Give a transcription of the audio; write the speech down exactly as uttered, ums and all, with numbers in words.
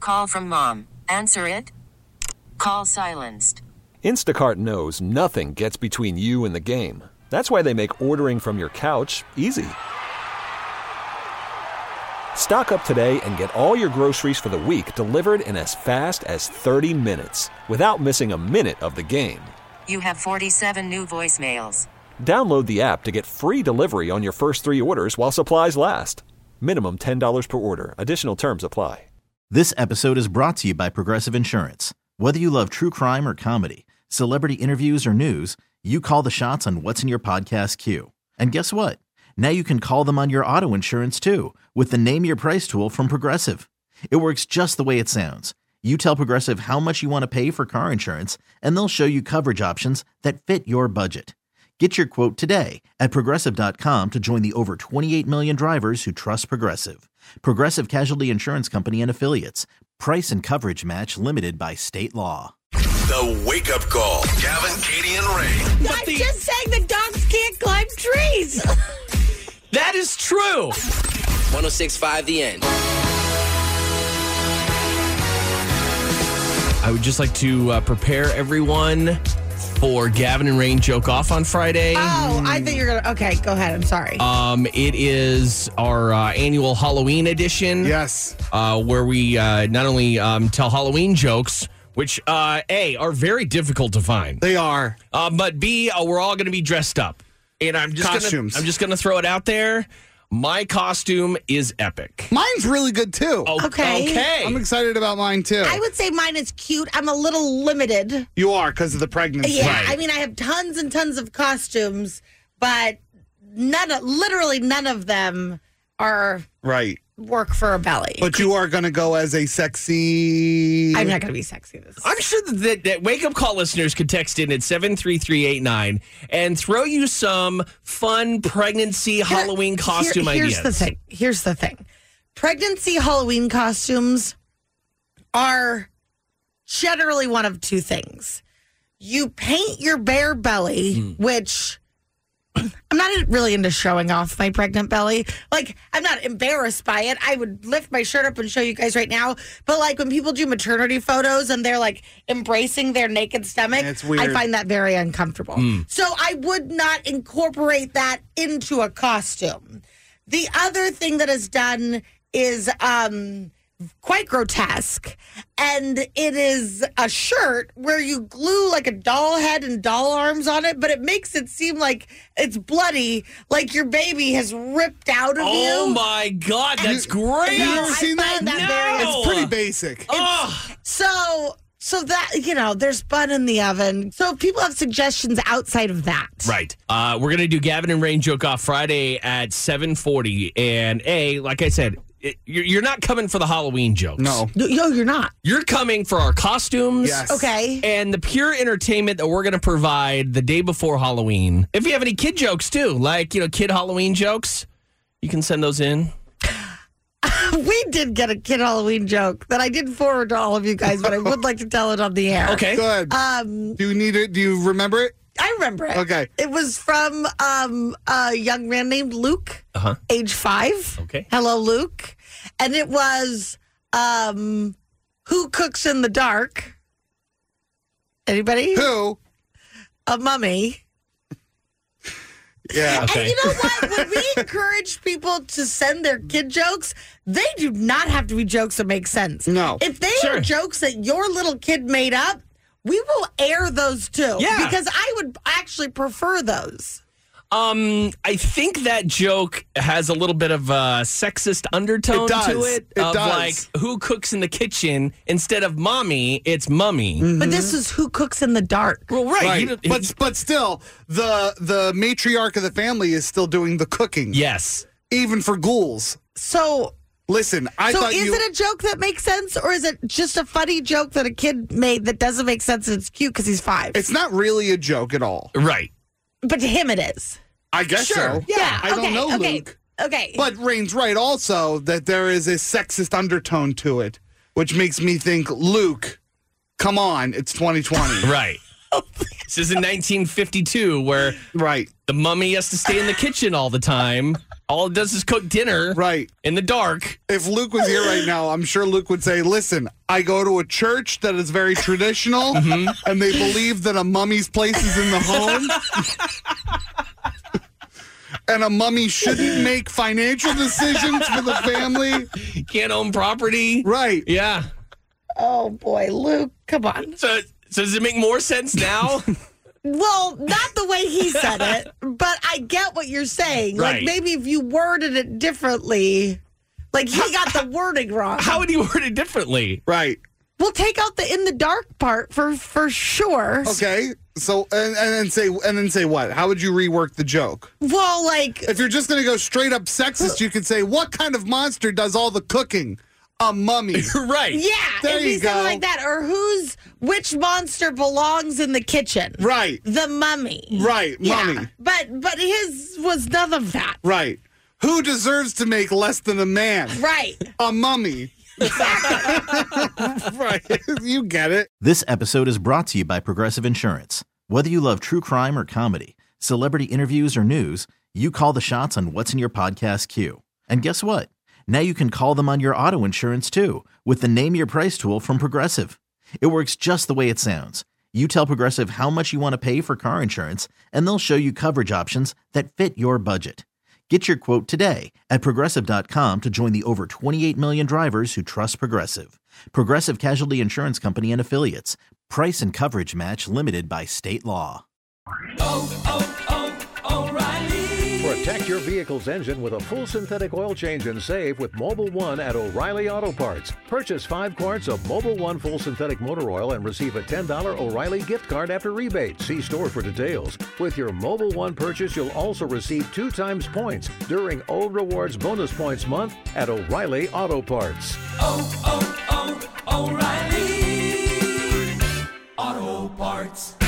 call from mom. Answer it. Call silenced. Instacart knows nothing gets between you and the game. That's why they make ordering from your couch easy. Stock up today and get all your groceries for the week delivered in as fast as thirty minutes without missing a minute of the game. You have forty-seven new voicemails. Download the app to get free delivery on your first three orders while supplies last. Minimum ten dollars per order. Additional terms apply. This episode is brought to you by Progressive Insurance. Whether you love true crime or comedy, celebrity interviews or news, you call the shots on what's in your podcast queue. And guess what? Now you can call them on your auto insurance too with the Name Your Price tool from Progressive. It works just the way it sounds. You tell Progressive how much you want to pay for car insurance, and they'll show you coverage options that fit your budget. Get your quote today at Progressive dot com to join the over twenty-eight million drivers who trust Progressive. Progressive Casualty Insurance Company and Affiliates. Price and coverage match limited by state law. The Wake Up Call. Gavin, Katie, and Ray. I'm the, just saying the dogs can't climb trees. That is true. one oh six point five The End. I would just like to uh, prepare everyone for Gavin and Rain Joke Off on Friday. Oh, I thought you were going to... Okay, go ahead. I'm sorry. Um, it is our uh, annual Halloween edition. Yes. Uh, where we uh, not only um, tell Halloween jokes, which, uh, A, are very difficult to find. They are. Uh, but B, uh, we're all going to be dressed up. And I'm just Costumes. Gonna, I'm just going to throw it out there. My costume is epic. Mine's really good, too. Oh, Okay. Okay. I'm excited about mine, too. I would say mine is cute. I'm a little limited. You are, because of the pregnancy. Yeah, Right. I mean, I have tons and tons of costumes, but none of, literally none of them are Right. work for a belly. But you are going to go as a sexy... I'm not going to be sexy this I'm sure that, that Wake Up Call listeners could text in at seven three three eight nine and throw you some fun pregnancy Halloween costume Here- here's ideas. the thing. Here's the thing. Pregnancy Halloween costumes are generally one of two things. You paint your bare belly, Mm. which I'm not really into showing off my pregnant belly. Like, I'm not embarrassed by it. I would lift my shirt up and show you guys right now. But, like, when people do maternity photos and they're, like, embracing their naked stomach, It's weird. I find that very uncomfortable. Mm. So I would not incorporate that into a costume. The other thing that is done is um, quite grotesque. And it is a shirt where you glue like a doll head and doll arms on it, but it makes it seem like it's bloody, like your baby has ripped out of Oh you. my God, that's great. You No, ever I seen that? find that No. very- It's pretty basic. Oh, So, so that, you know, there's bun in the oven. So if people have suggestions outside of that. right. Uh, we're going to do Gavin and Rain Joke Off Friday at seven forty. And A, like I said, it, you're, you're not coming for the Halloween jokes. No. No, no, you're not. You're coming for our costumes. Yes. Okay. And the pure entertainment that we're going to provide the day before Halloween. If you have any kid jokes, too, like, you know, kid Halloween jokes, you can send those in. We did get a kid Halloween joke that I did forward to all of you guys, but I would like to tell it on the air. Okay. Good. Um, do you need it? Do you remember it? I remember it. Okay. It was from um, a young man named Luke, Uh-huh. age five. Okay. Hello, Luke. And it was um, Who Cooks in the Dark? Anybody? Who? A mummy. Yeah. Okay. And you know what? When we encourage people to send their kid jokes, they do not have to be jokes that make sense. No. If they Sure. are jokes that your little kid made up, we will air those too. Yeah. Because I would actually prefer those. Um, I think that joke has a little bit of a sexist undertone It does. to it. It of does. like, who cooks in the kitchen? Instead of mommy, it's mummy. But this is Who Cooks in the Dark. Well, right. Right. you don't- But but still, the the matriarch of the family is still doing the cooking. yes. Even for ghouls. So, Listen, I so thought is you... it a joke that makes sense, or is it just a funny joke that a kid made that doesn't make sense and it's cute because he's five? It's not really a joke at all. Right. But to him, it is. I guess Sure. so. Yeah. I okay, don't know, okay, Luke. Okay. But Rain's right also that there is a sexist undertone to it, which makes me think, Luke, come on, it's twenty twenty. Right. This is in nineteen fifty-two where Right. the mummy has to stay in the kitchen all the time. All it does is cook dinner Right. in the dark. If Luke was here right now, I'm sure Luke would say, listen, I go to a church that is very traditional, Mm-hmm. and they believe that a mummy's place is in the home. And a mummy shouldn't make financial decisions for the family. Can't own property. Right. Yeah. Oh, boy, Luke, come on. So, so does it make more sense now? Well, not the way he said it, but I get what you're saying. Right. Like, maybe if you worded it differently, like he got the wording wrong. How would he word it differently? Right. We'll take out the in the dark part for for sure. Okay. So, and, and then say, and then say what? How would you rework the joke? Well, like, If you're just going to go straight up sexist, you could say, what kind of monster does all the cooking? A mummy. Right. yeah, There it'd be you something go. like that. Or who's which monster belongs in the kitchen? Right. The mummy. Right. Yeah, Mummy. but but his was none of that. Right. Who deserves to make less than a man? Right. A mummy. Right. You get it. This episode is brought to you by Progressive Insurance. Whether you love true crime or comedy, celebrity interviews or news, you call the shots on what's in your podcast queue. And guess what? Now you can call them on your auto insurance too with the Name Your Price tool from Progressive. It works just the way it sounds. You tell Progressive how much you want to pay for car insurance, and they'll show you coverage options that fit your budget. Get your quote today at Progressive dot com to join the over twenty-eight million drivers who trust Progressive. Progressive Casualty Insurance Company and Affiliates. Price and coverage match limited by state law. Protect your vehicle's engine with a full synthetic oil change and save with Mobile One at O'Reilly Auto Parts. Purchase five quarts of Mobile One full synthetic motor oil and receive a ten dollars O'Reilly gift card after rebate. See store for details. With your Mobile One purchase, you'll also receive two times points during O Rewards Bonus Points Month at O'Reilly Auto Parts. Oh, oh, oh, O'Reilly Auto Parts.